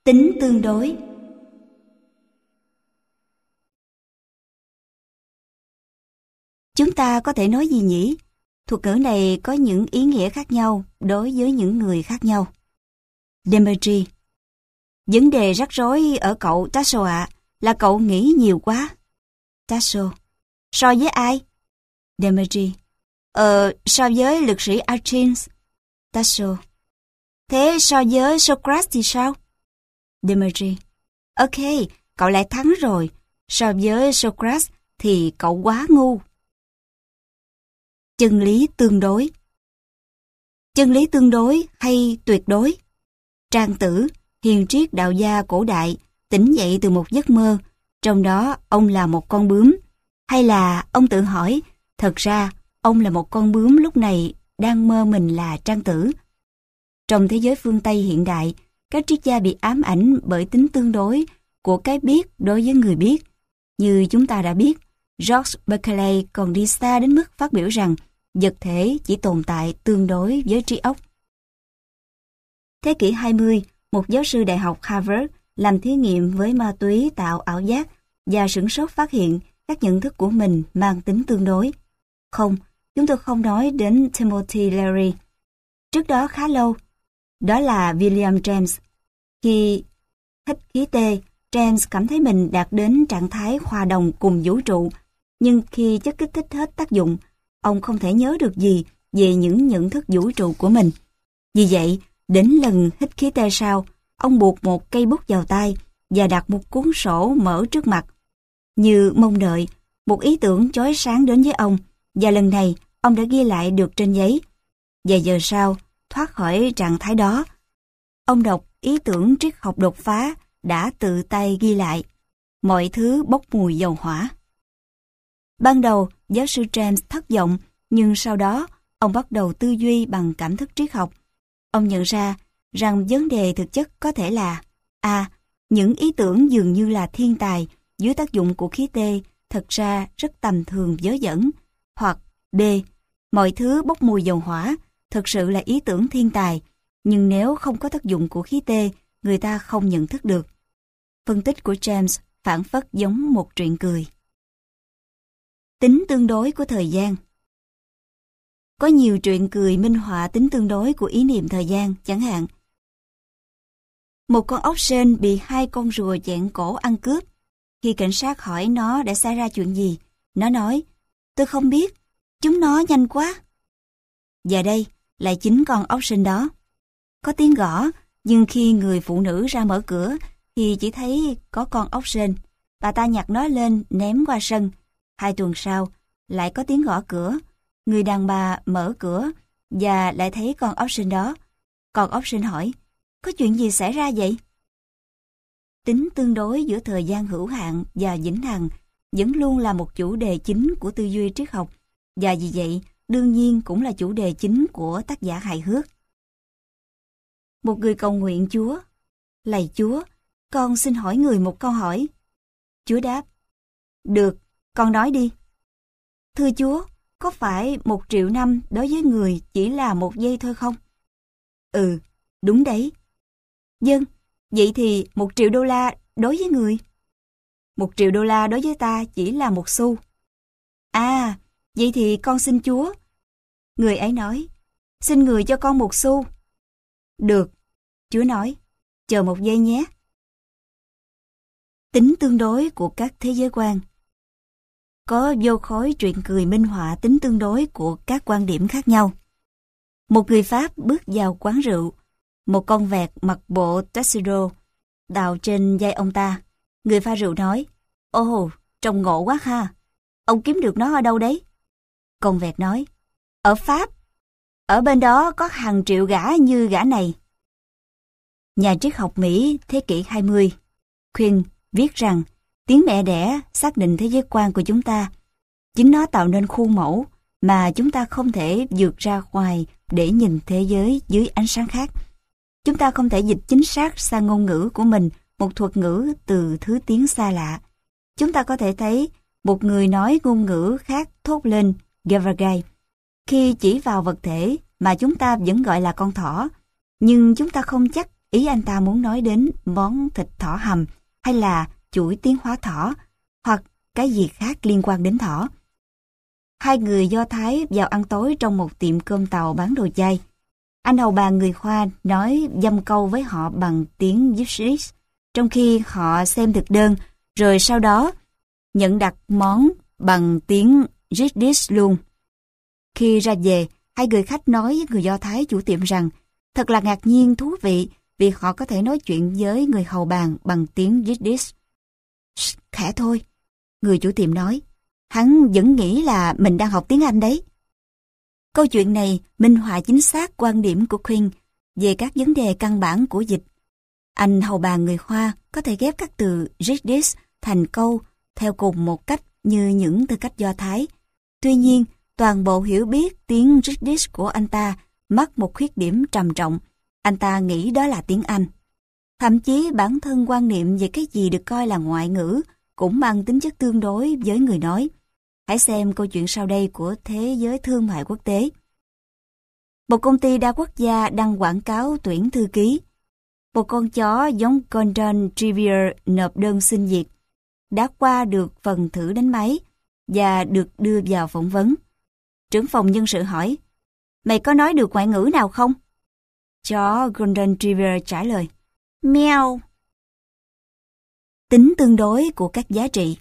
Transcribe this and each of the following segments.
Tính tương đối. Chúng ta có thể nói gì nhỉ? Thuật ngữ này có những ý nghĩa khác nhau đối với những người khác nhau. Demetri: vấn đề rắc rối ở cậu Tasso ạ, là cậu nghĩ nhiều quá. Tasso: so với ai? Demetri: so với lực sĩ Achilles. Tasso: thế so với Socrates thì sao? Demetri: ok, cậu lại thắng rồi. So với Socrates thì cậu quá ngu. Chân lý tương đối. Chân lý tương đối hay tuyệt đối? Trang Tử, hiền triết đạo gia cổ đại, tỉnh dậy từ một giấc mơ, trong đó ông là một con bướm. Hay là ông tự hỏi, thật ra ông là một con bướm lúc này đang mơ mình là Trang Tử. Trong thế giới phương Tây hiện đại, các triết gia bị ám ảnh bởi tính tương đối của cái biết đối với người biết. Như chúng ta đã biết, George Berkeley còn đi xa đến mức phát biểu rằng vật thể chỉ tồn tại tương đối với trí óc. Thế kỷ 20, một giáo sư đại học Harvard làm thí nghiệm với ma túy tạo ảo giác và sửng sốt phát hiện các nhận thức của mình mang tính tương đối. Không, chúng tôi không nói đến Timothy Leary. Trước đó khá lâu, đó là William James. Khi hít khí tê, James cảm thấy mình đạt đến trạng thái hòa đồng cùng vũ trụ, nhưng khi chất kích thích hết tác dụng, ông không thể nhớ được gì về những nhận thức vũ trụ của mình. Vì vậy, đến lần hít khí tê sau, ông buộc một cây bút vào tay và đặt một cuốn sổ mở trước mặt. Như mong đợi, một ý tưởng chói sáng đến với ông, và lần này ông đã ghi lại được trên giấy. Vài giờ sau, thoát khỏi trạng thái đó, ông đọc ý tưởng triết học đột phá đã tự tay ghi lại. Mọi thứ bốc mùi dầu hỏa. Ban đầu, giáo sư James thất vọng, nhưng sau đó, ông bắt đầu tư duy bằng cảm thức triết học. Ông nhận ra rằng vấn đề thực chất có thể là A. Những ý tưởng dường như là thiên tài dưới tác dụng của khí tê thật ra rất tầm thường vớ vẩn. Hoặc B. Mọi thứ bốc mùi dầu hỏa thực sự là ý tưởng thiên tài, nhưng nếu không có tác dụng của khí tê, người ta không nhận thức được. Phân tích của James phảng phất giống một truyện cười. Tính tương đối của thời gian. Có nhiều truyện cười minh họa tính tương đối của ý niệm thời gian, chẳng hạn. Một con ốc sên bị hai con rùa chẹn cổ ăn cướp. Khi cảnh sát hỏi nó đã xảy ra chuyện gì, nó nói, tôi không biết, chúng nó nhanh quá. Và đây là chính con ốc sên đó. Có tiếng gõ, nhưng khi người phụ nữ ra mở cửa thì chỉ thấy có con ốc sên. Bà ta nhặt nó lên ném qua sân. 2 tuần sau, lại có tiếng gõ cửa. Người đàn bà mở cửa và lại thấy con ốc sên đó. Con ốc sên hỏi, có chuyện gì xảy ra vậy? Tính tương đối giữa thời gian hữu hạn và vĩnh hằng vẫn luôn là một chủ đề chính của tư duy triết học, và vì vậy đương nhiên cũng là chủ đề chính của tác giả hài hước. Một người cầu nguyện Chúa, lạy Chúa, con xin hỏi người một câu hỏi. Chúa đáp, được, con nói đi. Thưa Chúa, có phải 1 triệu năm đối với người chỉ là 1 giây thôi không? Ừ, đúng đấy. Vâng, vậy thì 1 triệu đô la đối với người? 1 triệu đô la đối với ta chỉ là 1 xu. À, vậy thì con xin Chúa. Người ấy nói, xin người cho con 1 xu. Được, Chúa nói, chờ 1 giây nhé. Tính tương đối của các thế giới quan. Có vô khối truyện cười minh họa tính tương đối của các quan điểm khác nhau. Một người Pháp bước vào quán rượu, một con vẹt mặc bộ tuxedo đào trên vai ông ta. Người pha rượu nói, ồ, trông ngộ quá ha, ông kiếm được nó ở đâu đấy? Con vẹt nói, ở Pháp, ở bên đó có hàng triệu gã như gã này. Nhà triết học Mỹ thế kỷ 20, Quinn viết rằng, tiếng mẹ đẻ xác định thế giới quan của chúng ta. Chính nó tạo nên khuôn mẫu mà chúng ta không thể vượt ra ngoài để nhìn thế giới dưới ánh sáng khác. Chúng ta không thể dịch chính xác sang ngôn ngữ của mình một thuật ngữ từ thứ tiếng xa lạ. Chúng ta có thể thấy một người nói ngôn ngữ khác thốt lên Gavagai khi chỉ vào vật thể mà chúng ta vẫn gọi là con thỏ, nhưng chúng ta không chắc Ý anh ta muốn nói đến món thịt thỏ hầm hay là chuỗi tiến hóa thỏ hoặc cái gì khác liên quan đến thỏ. Hai người Do Thái vào ăn tối trong một tiệm cơm tàu bán đồ chay. Anh hầu bà người Hoa nói dăm câu với họ bằng tiếng Yiddish, trong khi họ xem thực đơn, rồi sau đó nhận đặt món bằng tiếng Yiddish luôn. Khi ra về, hai người khách nói với người Do Thái chủ tiệm rằng thật là ngạc nhiên thú vị vì họ có thể nói chuyện với người hầu bàn bằng tiếng Yiddish. Khẽ thôi, người chủ tiệm nói, hắn vẫn nghĩ là mình đang học tiếng Anh đấy. Câu chuyện này minh họa chính xác quan điểm của Quinn về các vấn đề căn bản của dịch. Anh hầu bàn người Hoa có thể ghép các từ Yiddish thành câu theo cùng một cách như những tư cách Do Thái. Tuy nhiên, toàn bộ hiểu biết tiếng Yiddish của anh ta mắc một khuyết điểm trầm trọng. Anh ta nghĩ đó là tiếng Anh. Thậm chí bản thân quan niệm về cái gì được coi là ngoại ngữ cũng mang tính chất tương đối với người nói. Hãy xem câu chuyện sau đây của Thế giới Thương mại Quốc tế. Một công ty đa quốc gia đăng quảng cáo tuyển thư ký. Một con chó giống Golden Retriever nộp đơn xin việc, đã qua được phần thử đánh máy và được đưa vào phỏng vấn. Trưởng phòng nhân sự hỏi, mày có nói được ngoại ngữ nào không? Chó Golden Retriever trả lời, meo. Tính tương đối của các giá trị.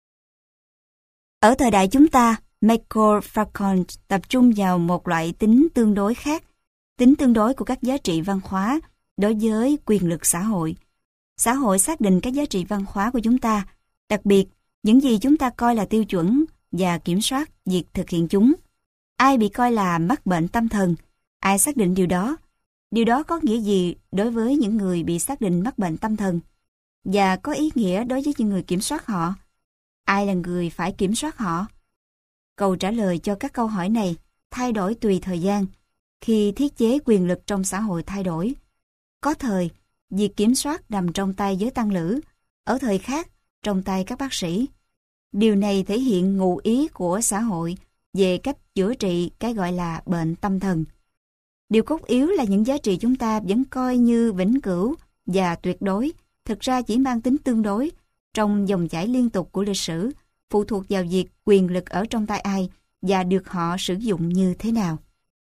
Ở thời đại chúng ta, Michael Foucault tập trung vào một loại tính tương đối khác, tính tương đối của các giá trị văn hóa đối với quyền lực xã hội. Xã hội xác định các giá trị văn hóa của chúng ta, đặc biệt những gì chúng ta coi là tiêu chuẩn và kiểm soát việc thực hiện chúng. Ai bị coi là mắc bệnh tâm thần, ai xác định điều đó. Điều đó có nghĩa gì đối với những người bị xác định mắc bệnh tâm thần và có ý nghĩa đối với những người kiểm soát họ. Ai là người phải kiểm soát họ? Câu trả lời cho các câu hỏi này thay đổi tùy thời gian, khi thiết chế quyền lực trong xã hội thay đổi. Có thời, việc kiểm soát nằm trong tay giới tăng lữ, ở thời khác, trong tay các bác sĩ. Điều này thể hiện ngụ ý của xã hội về cách chữa trị cái gọi là bệnh tâm thần. Điều cốt yếu là những giá trị chúng ta vẫn coi như vĩnh cửu và tuyệt đối, thực ra chỉ mang tính tương đối trong dòng chảy liên tục của lịch sử, phụ thuộc vào việc quyền lực ở trong tay ai và được họ sử dụng như thế nào.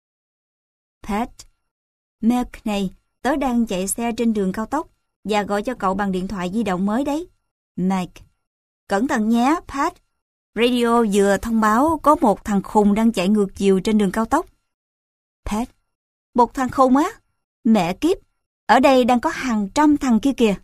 Pat, Milk này, tớ đang chạy xe trên đường cao tốc và gọi cho cậu bằng điện thoại di động mới đấy. Mike, cẩn thận nhé, Pat. Radio vừa thông báo có một thằng khùng đang chạy ngược chiều trên đường cao tốc. Pat, một thằng khùng á? Mẹ kiếp, ở đây đang có hàng trăm thằng kia kìa.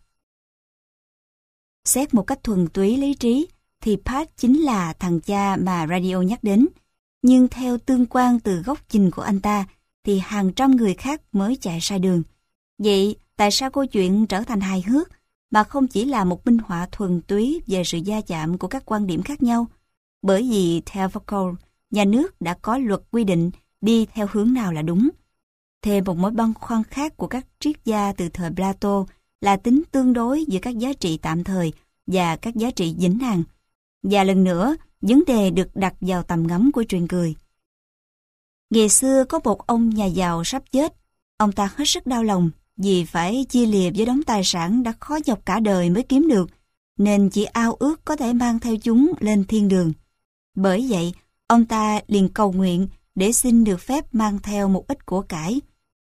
Xét một cách thuần túy lý trí, thì Pat chính là thằng cha mà radio nhắc đến. Nhưng theo tương quan từ góc nhìn của anh ta, thì hàng trăm người khác mới chạy sai đường. Vậy, tại sao câu chuyện trở thành hài hước, mà không chỉ là một minh họa thuần túy về sự va chạm của các quan điểm khác nhau? Bởi vì, theo Foucault, nhà nước đã có luật quy định đi theo hướng nào là đúng. Thêm một mối băn khoăn khác của các triết gia từ thời Plato là tính tương đối giữa các giá trị tạm thời và các giá trị vĩnh hằng. Và lần nữa, vấn đề được đặt vào tầm ngắm của truyện cười. Ngày xưa có một ông nhà giàu sắp chết. Ông ta hết sức đau lòng vì phải chia lìa với đống tài sản đã khó nhọc cả đời mới kiếm được, nên chỉ ao ước có thể mang theo chúng lên thiên đường. Bởi vậy, ông ta liền cầu nguyện để xin được phép mang theo một ít của cải.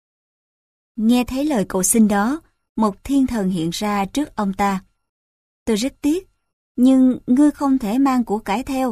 Nghe thấy lời cầu xin đó, một thiên thần hiện ra trước ông ta. Tôi rất tiếc, nhưng ngươi không thể mang của cải theo.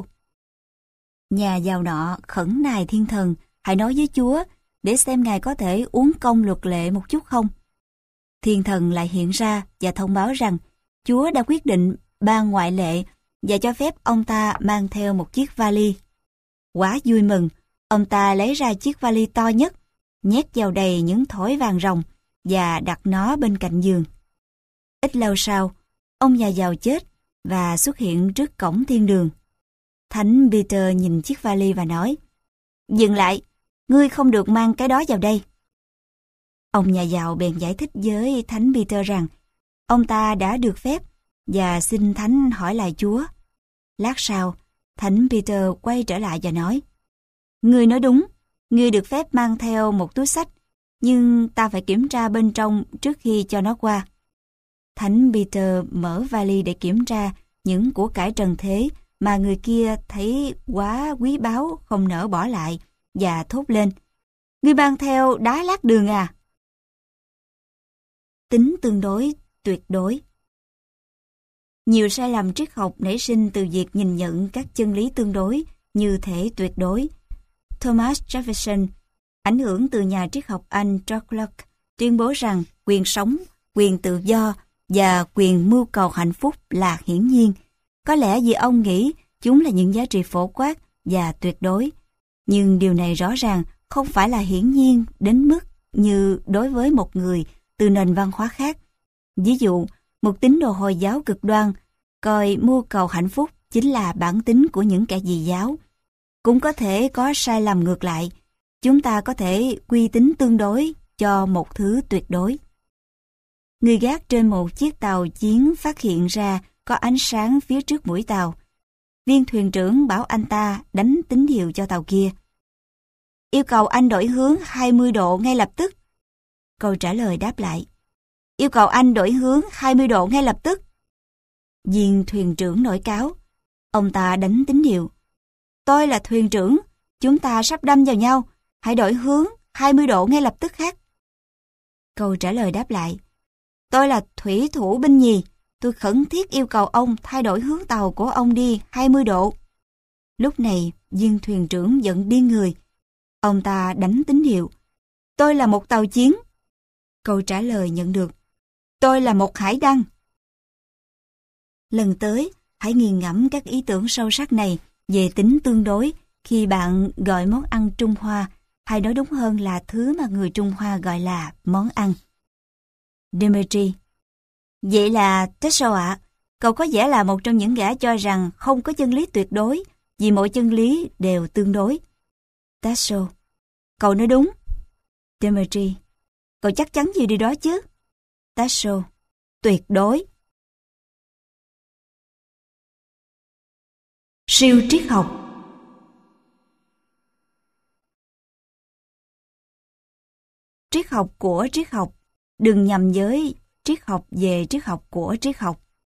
Nhà giàu nọ khẩn nài thiên thần, hãy nói với Chúa để xem Ngài có thể uốn cong luật lệ một chút không. Thiên thần lại hiện ra và thông báo rằng Chúa đã quyết định ban ngoại lệ và cho phép ông ta mang theo một chiếc vali. Quá vui mừng, ông ta lấy ra chiếc vali to nhất, nhét vào đầy những thỏi vàng ròng và đặt nó bên cạnh giường. Ít lâu sau, ông nhà giàu chết và xuất hiện trước cổng thiên đường. Thánh Peter nhìn chiếc vali và nói, dừng lại, ngươi không được mang cái đó vào đây. Ông nhà giàu bèn giải thích với Thánh Peter rằng ông ta đã được phép và xin Thánh hỏi lại Chúa. Lát sau, Thánh Peter quay trở lại và nói, ngươi nói đúng, ngươi được phép mang theo một túi xách nhưng ta phải kiểm tra bên trong trước khi cho nó qua. Thánh Peter mở vali để kiểm tra những của cải trần thế mà người kia thấy quá quý báu không nỡ bỏ lại, và thốt lên: "Ngươi mang theo đá lát đường à?" Tính tương đối, tuyệt đối. Nhiều sai lầm triết học nảy sinh từ việc nhìn nhận các chân lý tương đối như thể tuyệt đối. Thomas Jefferson, ảnh hưởng từ nhà triết học Anh George Locke, tuyên bố rằng quyền sống, quyền tự do và quyền mưu cầu hạnh phúc là hiển nhiên. Có lẽ vì ông nghĩ chúng là những giá trị phổ quát và tuyệt đối. Nhưng điều này rõ ràng không phải là hiển nhiên đến mức như đối với một người từ nền văn hóa khác. Ví dụ, một tín đồ Hồi giáo cực đoan coi mưu cầu hạnh phúc chính là bản tính của những kẻ dị giáo. Cũng có thể có sai lầm ngược lại. Chúng ta có thể quy tính tương đối cho một thứ tuyệt đối. Người gác trên một chiếc tàu chiến phát hiện ra có ánh sáng phía trước mũi tàu. Viên thuyền trưởng bảo anh ta đánh tín hiệu cho tàu kia. "Yêu cầu anh đổi hướng 20 độ ngay lập tức." Câu trả lời đáp lại: "Yêu cầu anh đổi hướng 20 độ ngay lập tức." Viên thuyền trưởng nổi cáu. Ông ta đánh tín hiệu: "Tôi là thuyền trưởng, chúng ta sắp đâm vào nhau, hãy đổi hướng 20 độ ngay lập tức khác." Câu trả lời đáp lại: "Tôi là thủy thủ binh nhì, tôi khẩn thiết yêu cầu ông thay đổi hướng tàu của ông đi 20 độ. Lúc này, viên thuyền trưởng giận điên người. Ông ta đánh tín hiệu: "Tôi là một tàu chiến." Câu trả lời nhận được: "Tôi là một hải đăng." Lần tới, hãy nghiền ngẫm các ý tưởng sâu sắc này về tính tương đối khi bạn gọi món ăn Trung Hoa, hay nói đúng hơn là thứ mà người Trung Hoa gọi là món ăn. Dimitri: "Vậy là Tasso ạ, cậu có vẻ là một trong những gã cho rằng không có chân lý tuyệt đối, vì mọi chân lý đều tương đối." Tasso: "Cậu nói đúng." Dimitri: "Cậu chắc chắn về điều đó chứ?" Tasso: "Tuyệt đối." Siêu triết học. Triết học của triết học, đừng nhầm với triết học về triết học của triết học.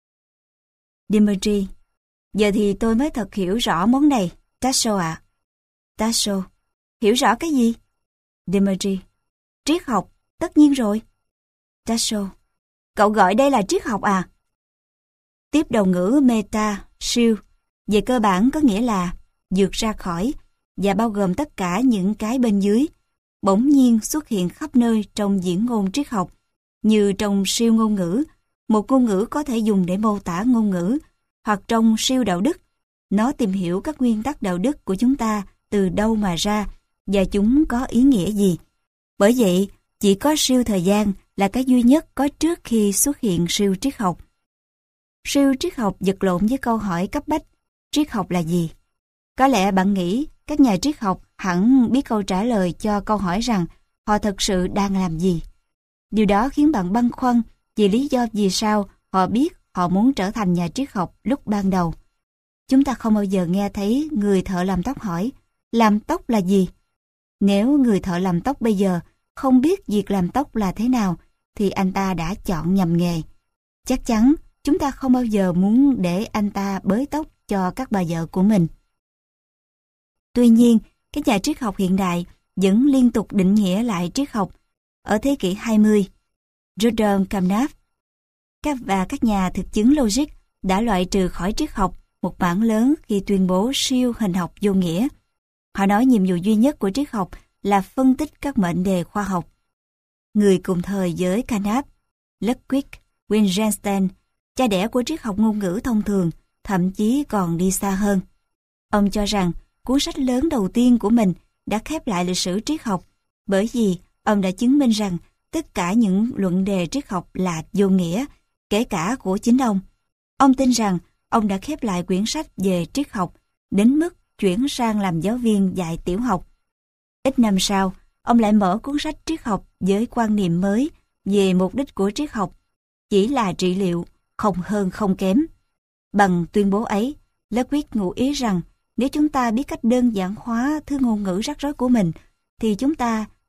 Dimitri: "Giờ thì tôi mới thật hiểu rõ món này, Tasso ạ." Tasso: "Hiểu rõ cái gì?" Dimitri: "Triết học, tất nhiên rồi." Tasso: "Cậu gọi đây là triết học à?" Tiếp đầu ngữ meta, siêu, về cơ bản có nghĩa là vượt ra khỏi và bao gồm tất cả những cái bên dưới, bỗng nhiên xuất hiện khắp nơi trong diễn ngôn triết học, như trong siêu ngôn ngữ, một ngôn ngữ có thể dùng để mô tả ngôn ngữ, hoặc trong siêu đạo đức, nó tìm hiểu các nguyên tắc đạo đức của chúng ta từ đâu mà ra và chúng có ý nghĩa gì. Bởi vậy, chỉ có siêu thời gian là cái duy nhất có trước khi xuất hiện siêu triết học. Siêu triết học vật lộn với câu hỏi cấp bách: triết học là gì? Có lẽ bạn nghĩ các nhà triết học hẳn biết câu trả lời cho câu hỏi rằng họ thực sự đang làm gì. Điều đó khiến bạn băn khoăn vì lý do vì sao họ biết họ muốn trở thành nhà triết học lúc ban đầu. Chúng ta không bao giờ nghe thấy người thợ làm tóc hỏi: làm tóc là gì? Nếu người thợ làm tóc bây giờ không biết việc làm tóc là thế nào, thì anh ta đã chọn nhầm nghề. Chắc chắn chúng ta không bao giờ muốn để anh ta bới tóc cho các bà vợ của mình. Tuy nhiên, các nhà triết học hiện đại vẫn liên tục định nghĩa lại triết học. Ở thế kỷ 20, Jordan Camnap và các nhà thực chứng logic đã loại trừ khỏi triết học một mảng lớn khi tuyên bố siêu hình học vô nghĩa. Họ nói nhiệm vụ duy nhất của triết học là phân tích các mệnh đề khoa học. Người cùng thời với Camnap, Ludwig Wittgenstein, cha đẻ của triết học ngôn ngữ thông thường, thậm chí còn đi xa hơn. Ông cho rằng cuốn sách lớn đầu tiên của mình đã khép lại lịch sử triết học, bởi vì ông đã chứng minh rằng tất cả những luận đề triết học là vô nghĩa, kể cả của chính ông. Ông tin rằng ông đã khép lại quyển sách về triết học đến mức chuyển sang làm giáo viên dạy tiểu học. Ít năm sau, ông lại mở cuốn sách triết học với quan niệm mới về mục đích của triết học, chỉ là trị liệu, không hơn không kém. Bằng tuyên bố ấy, Ludwig ngụ ý rằng nếu chúng ta biết cách đơn giản hóa thứ ngôn ngữ rắc rối của mình, thì chúng ta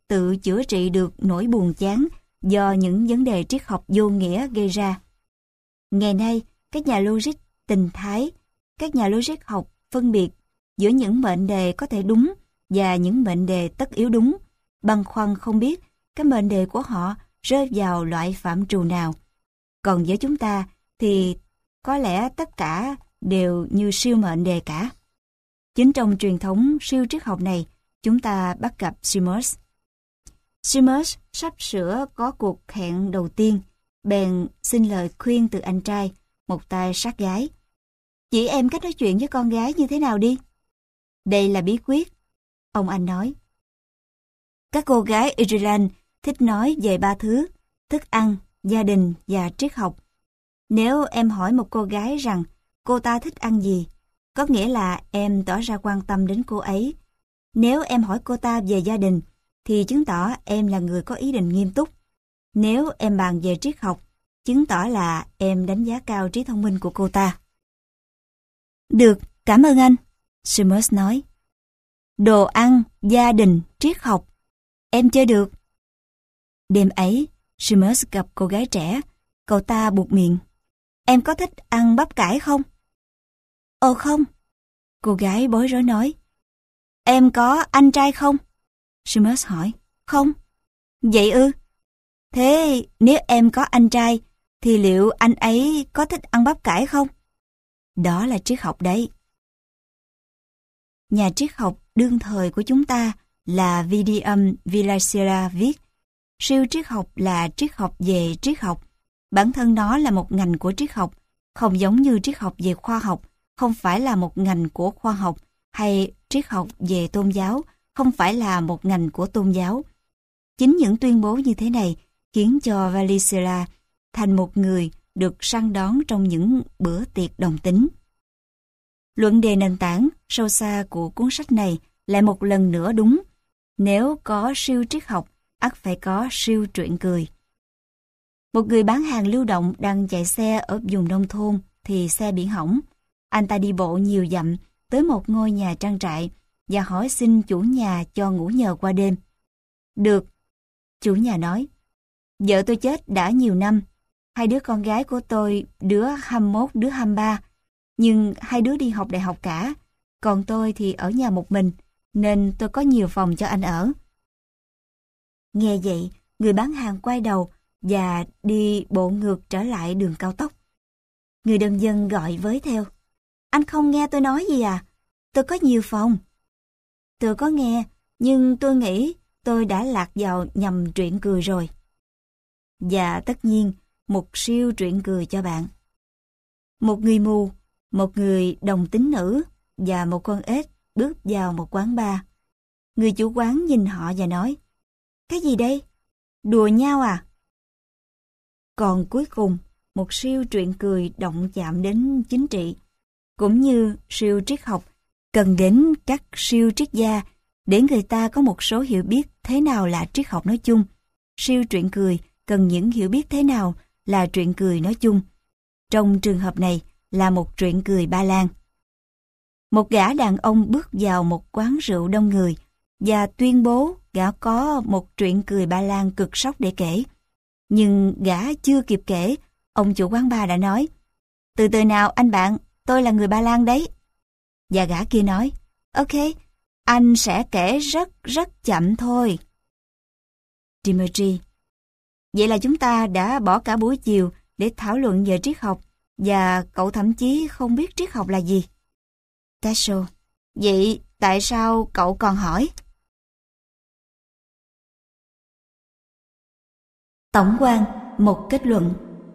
tự chữa trị được nỗi buồn chán do những vấn đề triết học vô nghĩa gây ra. Ngày nay, các nhà logic tình thái, các nhà logic học phân biệt giữa những mệnh đề có thể đúng và những mệnh đề tất yếu đúng, băn khoăn không biết cái mệnh đề của họ rơi vào loại phạm trù nào. Còn với chúng ta thì có lẽ tất cả đều như siêu mệnh đề cả. Chính trong truyền thống siêu triết học này, chúng ta bắt gặp Simers. Simers sắp sửa có cuộc hẹn đầu tiên, bèn xin lời khuyên từ anh trai, một tay sát gái. Chỉ em cách nói chuyện với con gái như thế nào đi. Đây là bí quyết, ông anh nói. Các cô gái Ireland thích nói về 3 thứ, thức ăn, gia đình và triết học. Nếu em hỏi một cô gái rằng cô ta thích ăn gì, có nghĩa là em tỏ ra quan tâm đến cô ấy. Nếu em hỏi cô ta về gia đình, thì chứng tỏ em là người có ý định nghiêm túc. Nếu em bàn về triết học, chứng tỏ là em đánh giá cao trí thông minh của cô ta. Được, cảm ơn anh, Simers nói. Đồ ăn, gia đình, triết học. Em chơi được. Đêm ấy, Simers gặp cô gái trẻ. Cậu ta buột miệng. Em có thích ăn bắp cải không? Ồ không. Cô gái bối rối nói. Em có anh trai không? Simers hỏi. Không. Vậy ư? Thế nếu em có anh trai, thì liệu anh ấy có thích ăn bắp cải không? Đó là triết học đấy. Nhà triết học đương thời của chúng ta là Vidium Villaseara viết, siêu triết học là triết học về triết học. Bản thân nó là một ngành của triết học, không giống như triết học về khoa học, không phải là một ngành của khoa học, hay triết học về tôn giáo, không phải là một ngành của tôn giáo. Chính những tuyên bố như thế này khiến cho Villaseara thành một người được săn đón trong những bữa tiệc đồng tính. Luận đề nền tảng sâu xa của cuốn sách này lại một lần nữa đúng. Nếu có siêu triết học, ắt phải có siêu truyện cười. Một người bán hàng lưu động đang chạy xe ở vùng nông thôn thì xe bị hỏng. Anh ta đi bộ nhiều dặm tới một ngôi nhà trang trại và hỏi xin chủ nhà cho ngủ nhờ qua đêm. Được, chủ nhà nói. Vợ tôi chết đã nhiều năm. 2 đứa con gái của tôi, đứa 21, đứa 23. Nhưng 2 đứa đi học đại học cả. Còn tôi thì ở nhà một mình, nên tôi có nhiều phòng cho anh ở. Nghe vậy, người bán hàng quay đầu và đi bộ ngược trở lại đường cao tốc. Người nông dân gọi với theo. Anh không nghe tôi nói gì à? Tôi có nhiều phòng. Tôi có nghe, nhưng tôi nghĩ tôi đã lạc vào nhầm truyện cười rồi. Và tất nhiên, một siêu truyện cười cho bạn. Một người mù, một người đồng tính nữ và một con ếch bước vào một quán bar. Người chủ quán nhìn họ và nói, cái gì đây? Đùa nhau à? Còn cuối cùng, một siêu truyện cười động chạm đến chính trị, cũng như siêu triết học, cần đến các siêu triết gia để người ta có một số hiểu biết thế nào là triết học nói chung. Siêu truyện cười cần những hiểu biết thế nào là truyện cười nói chung. Trong trường hợp này là một truyện cười Ba Lan. Một gã đàn ông bước vào một quán rượu đông người và tuyên bố gã có một truyện cười Ba Lan cực sốc để kể. Nhưng gã chưa kịp kể, ông chủ quán bar đã nói, từ từ nào anh bạn, tôi là người Ba Lan đấy. Và gã kia nói, ok, anh sẽ kể rất chậm thôi. Dimitri, vậy là chúng ta đã bỏ cả buổi chiều để thảo luận về triết học, và cậu thậm chí không biết triết học là gì. Tasso, vậy tại sao cậu còn hỏi? Tổng quan, một kết luận.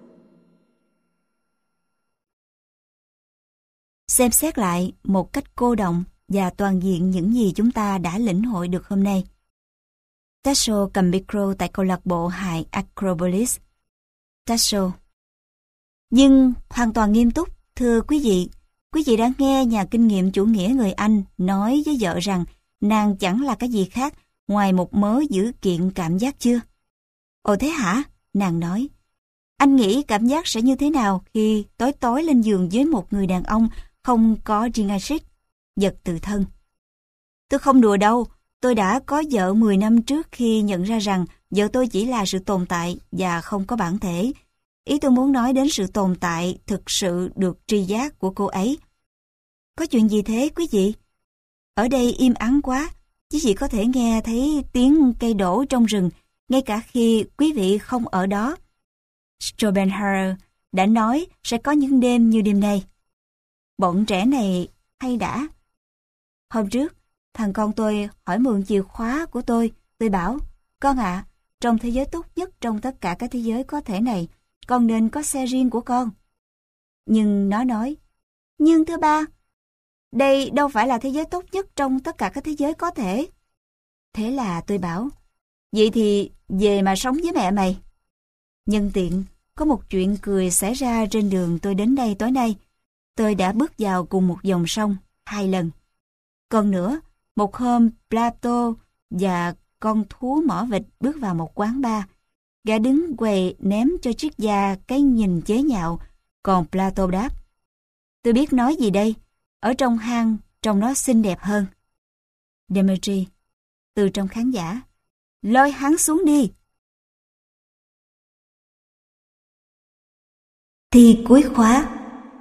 Xem xét lại một cách cô đọng và toàn diện những gì chúng ta đã lĩnh hội được hôm nay. Tasso cầm micro tại câu lạc bộ hài Acropolis. Tasso, nhưng hoàn toàn nghiêm túc, thưa quý vị đã nghe nhà kinh nghiệm chủ nghĩa người Anh nói với vợ rằng nàng chẳng là cái gì khác ngoài một mớ dữ kiện cảm giác chưa? Ồ thế hả? Nàng nói. Anh nghĩ cảm giác sẽ như thế nào khi tối tối lên giường với một người đàn ông không có riêng axit, vật tự thân? Tôi không đùa đâu, Tôi đã có vợ 10 năm trước khi nhận ra rằng vợ tôi chỉ là sự tồn tại và không có bản thể. Ý tôi muốn nói đến sự tồn tại thực sự được tri giác của cô ấy. Có chuyện gì thế quý vị? Ở đây im ắng quá, chứ chỉ có thể nghe thấy tiếng cây đổ trong rừng, ngay cả khi quý vị không ở đó. Schopenhauer đã nói sẽ có những đêm như đêm nay. Bọn trẻ này hay đã. Hôm trước, thằng con tôi hỏi mượn chìa khóa của tôi bảo, con ạ, trong thế giới tốt nhất trong tất cả các thế giới có thể này, con nên có xe riêng của con. Nhưng nó nói, nhưng thưa ba, đây đâu phải là thế giới tốt nhất trong tất cả các thế giới có thể. Thế là tôi bảo, vậy thì về mà sống với mẹ mày. Nhân tiện, có một chuyện cười xảy ra trên đường tôi đến đây tối nay. Tôi đã bước vào cùng một dòng sông 2 lần. Còn nữa, một hôm Plato và con thú mỏ vịt bước vào một quán bar. Gã đứng quầy ném cho triết gia cái nhìn chế nhạo, còn Plato đáp, tôi biết nói gì đây, ở trong hang trông nó xinh đẹp hơn. Demetri, từ trong khán giả, lôi hắn xuống đi. Thi cuối khóa.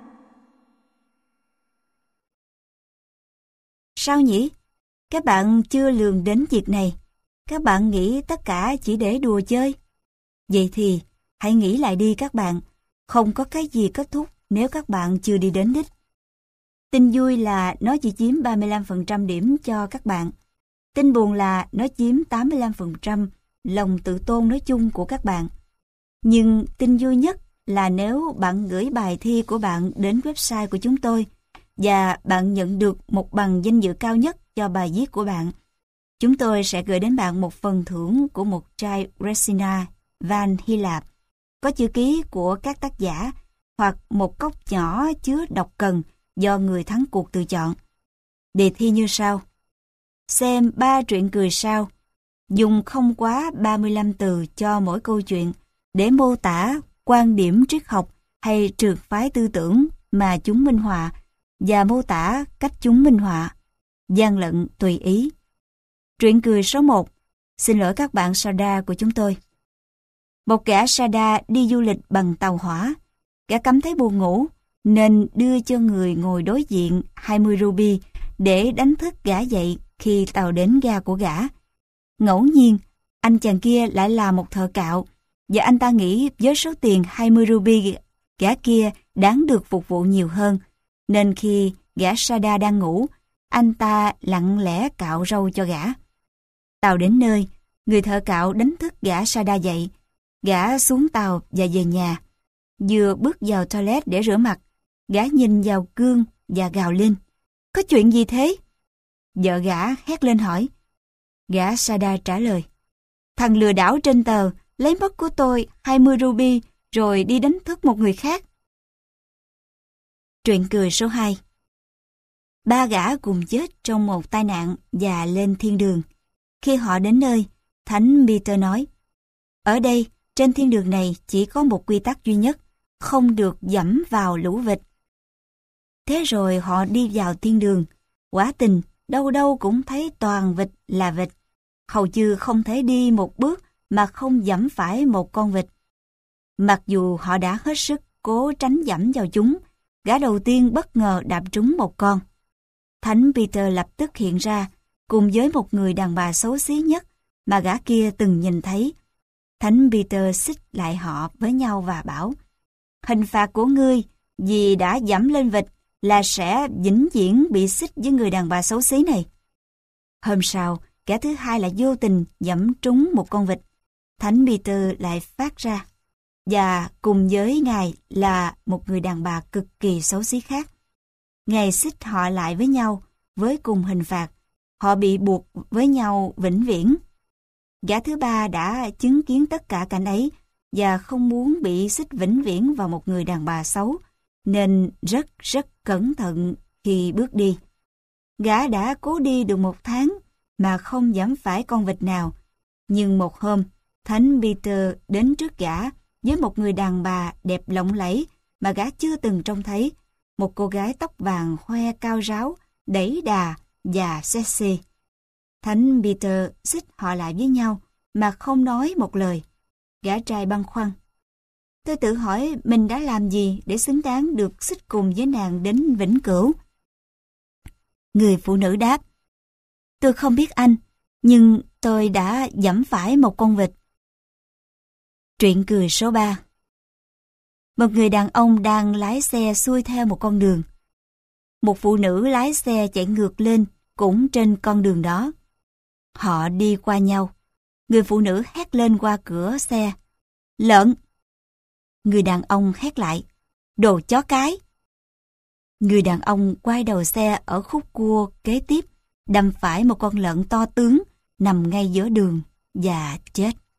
Sao nhỉ? Các bạn chưa lường đến việc này. Các bạn nghĩ tất cả chỉ để đùa chơi. Vậy thì, hãy nghĩ lại đi các bạn. Không có cái gì kết thúc nếu các bạn chưa đi đến đích. Tin vui là nó chỉ chiếm 35% điểm cho các bạn. Tin buồn là nó chiếm 85% lòng tự tôn nói chung của các bạn. Nhưng tin vui nhất là nếu bạn gửi bài thi của bạn đến website của chúng tôi và bạn nhận được một bằng danh dự cao nhất cho bài viết của bạn. Chúng tôi sẽ gửi đến bạn một phần thưởng của một chai Resina Van Hy Lạp có chữ ký của các tác giả hoặc một cốc nhỏ chứa độc cần do người thắng cuộc tự chọn. Đề thi như sau. Xem 3 truyện cười sau. Dùng không quá 35 từ cho mỗi câu chuyện để mô tả quan điểm triết học hay trường phái tư tưởng mà chúng minh họa và mô tả cách chúng minh họa. Gian lận tùy ý. Truyện cười số 1. Xin lỗi các bạn Sada của chúng tôi. Một gã Sada đi du lịch bằng tàu hỏa. Gã cảm thấy buồn ngủ nên đưa cho người ngồi đối diện 20 ruby để đánh thức gã dậy khi tàu đến ga của gã. Ngẫu nhiên, anh chàng kia lại là một thợ cạo và anh ta nghĩ với số tiền 20 ruby gã kia đáng được phục vụ nhiều hơn. Nên khi gã Sada đang ngủ, anh ta lặng lẽ cạo râu cho gã. Tàu đến nơi, người thợ cạo đánh thức gã Sada dậy. Gã xuống tàu và về nhà. Vừa bước vào toilet để rửa mặt, gã nhìn vào gương và gào lên. Có chuyện gì thế? Vợ gã hét lên hỏi. Gã Sada trả lời. Thằng lừa đảo trên tờ lấy mất của tôi 20 ruby rồi đi đánh thức một người khác. Truyện cười số 2. 3 gã cùng chết trong một tai nạn và lên thiên đường. Khi họ đến nơi, Thánh Peter nói, ở đây, trên thiên đường này chỉ có một quy tắc duy nhất, không được dẫm vào lũ vịt. Thế rồi họ đi vào thiên đường, quả tình, đâu đâu cũng thấy toàn vịt là vịt. Hầu như không thể đi một bước mà không dẫm phải một con vịt. Mặc dù họ đã hết sức cố tránh dẫm vào chúng, gã đầu tiên bất ngờ đạp trúng một con. Thánh Peter lập tức hiện ra, cùng với một người đàn bà xấu xí nhất mà gã kia từng nhìn thấy. Thánh Peter xích lại họ với nhau và bảo, hình phạt của ngươi vì đã dẫm lên vịt là sẽ vĩnh viễn bị xích với người đàn bà xấu xí này. Hôm sau, kẻ thứ hai lại vô tình dẫm trúng một con vịt. Thánh Peter lại phát ra, và cùng với ngài là một người đàn bà cực kỳ xấu xí khác. Ngài xích họ lại với nhau với cùng hình phạt. Họ bị buộc với nhau vĩnh viễn. Gã thứ ba đã chứng kiến tất cả cảnh ấy và không muốn bị xích vĩnh viễn vào một người đàn bà xấu, nên rất cẩn thận khi bước đi. Gã đã cố đi được 1 tháng mà không dẫm phải con vịt nào. Nhưng một hôm, Thánh Peter đến trước gã với một người đàn bà đẹp lộng lẫy mà gã chưa từng trông thấy, một cô gái tóc vàng hoe cao ráo, đẩy đà và sexy. Thánh Peter xích họ lại với nhau mà không nói một lời. Gã trai băn khoăn. Tôi tự hỏi mình đã làm gì để xứng đáng được xích cùng với nàng đến vĩnh cửu. Người phụ nữ đáp. Tôi không biết anh, nhưng tôi đã giẫm phải một con vịt. Truyện cười số 3. Một người đàn ông đang lái xe xuôi theo một con đường. Một phụ nữ lái xe chạy ngược lên cũng trên con đường đó. Họ đi qua nhau. Người phụ nữ hét lên qua cửa xe. Lợn! Người đàn ông hét lại. Đồ chó cái! Người đàn ông quay đầu xe ở khúc cua kế tiếp, đâm phải một con lợn to tướng nằm ngay giữa đường và chết.